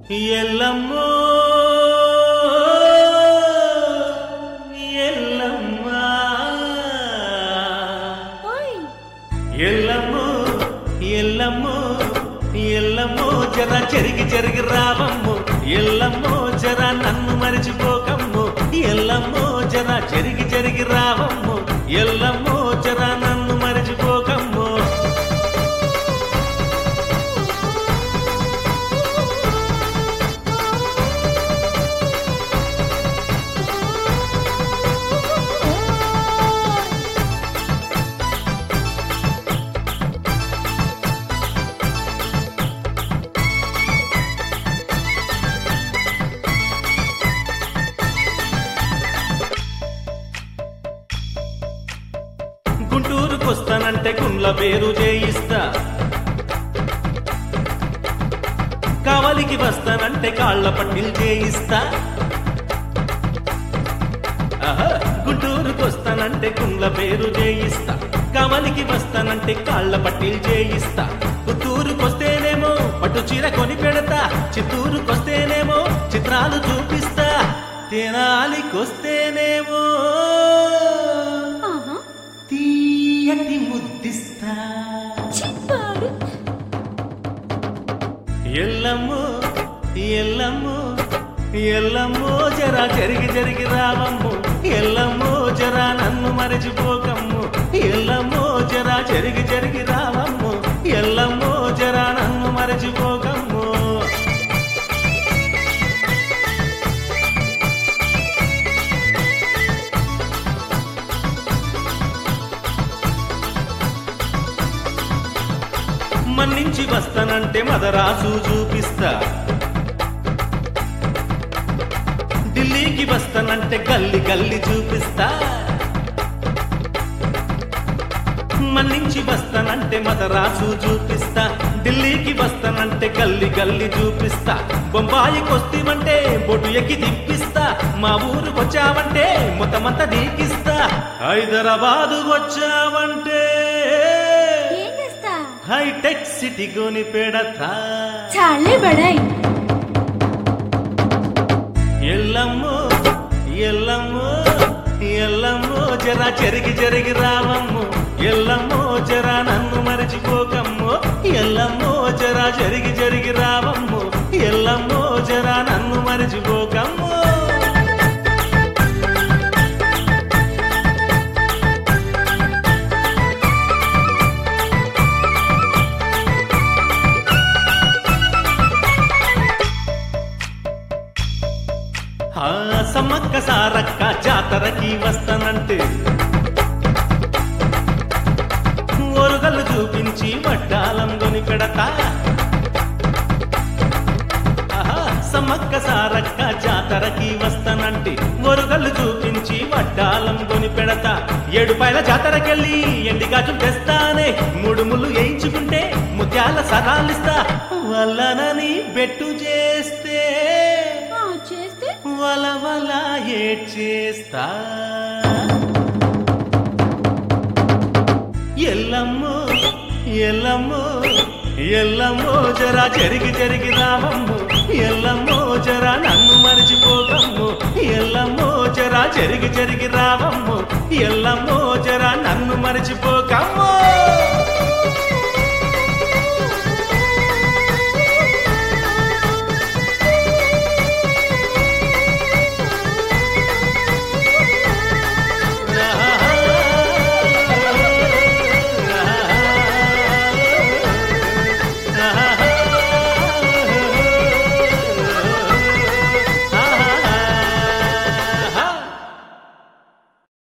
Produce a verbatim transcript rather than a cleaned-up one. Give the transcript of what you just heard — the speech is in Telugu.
ఎల్లమ్మో ఎల్లమ్మ ఎల్లమ్మో ఎల్లమ్మో ఎల్లమ్మో జరా చెరిగి చెరిగి రావమ్మో ఎల్లమ్మో జరా నన్ను మరిచిపోకమ్మో ఎల్లమ్మో జరా చెరిగి చెరిగి రావమ్మో ఎల్లమ్మో జరా నన్ను మరిచిపోకమ్మో గుంటూరుకొస్తానంటే కుండ్ల పేరు చేయిస్తా కావలికి వస్తానంటే కాళ్ల పట్టిల్ చేయిస్తా గుంటూరుకొస్తానంటే కుండ్ల పేరు చేయిస్తా కావలికి వస్తానంటే కాళ్ల పట్టిల్ చేయిస్తా పుత్తూరుకొస్తేనేమో పట్టు చీర కొని పెడతా చిత్తూరుకొస్తేనేమో చిత్రాలు చూపిస్తా తెనాలికొస్తేనేమో తీయటి ముద్దిస్తా ఎల్లమ్మో ఎల్లమ్మో ఎల్లమ్మో జరా జరిగి జరిగి రావమ్మో ఎల్లమ్మో జరా నన్ను మరచిపోకమ్మో ఎల్లమ్మో జరా జరిగి జరిగి రావమ్మో ఎల్లమ్మో జరా నన్ను మరచిపోకమ్మో మన్నించి వస్తానంటే మదరాసు చూపిస్తా ఢిల్లీకి వస్తానంటే గల్లి గల్లి చూపిస్తా మన్నించి వస్తానంటే మదరాసు చూపిస్తా ఢిల్లీకి వస్తానంటే గల్లి గల్లి చూపిస్తా బొంబాయికి వస్తేమంటే బొటు ఎక్కి తిప్పిస్తా మా ఊరుకు వచ్చావంటే మొత్తమంతా నీకిస్తా హైదరాబాదు వచ్చావంటే హైటెక్ సిటీ కొని పెడతా చాలే బడాయి ఎల్లమ్మో ఎల్లమ్మో ఎల్లమ్మో జరా చెరిగి చెరిగి రావమ్మో ఎల్లమ్మో జరా నన్ను మరచిపోకమ్మో ఎల్లమ్మో జరా చెరిగి చెరిగి రావమ్మో ఎల్లమ్మో జరా నన్ను మరచిపోకమ్మో సమ్మక్క సారక్క జాతరకి వస్తానంటే ఓరుగల్లు చూపించి వడ్డాలం కొని పెడతా సమ్మక్క సారక్క జాతరకి వస్తానంటే ఓరుగల్లు చూపించి వడ్డాలం కొని పెడతా ఏడుపాయల జాతరకెళ్ళి ఎండి గాజులు తెస్తానే మూడు ముళ్ళు వేయించుకుంటే ముత్యాల సరాలిస్తా వల్లనని బెట్టు చేస్తే వల వల ఏడ్చేస్తా ఎల్లమ్మో ఎల్లమ్మో ఎల్లమ్మో జరా జరిగి జరిగి రావమ్మో ఎల్లమ్మో జరా నన్ను మరచిపోకమ్మో ఎల్లమ్మో జరా జరిగి జరిగి రావమ్మో ఎల్లమ్మో జరా నన్ను మరచిపోకమ్మో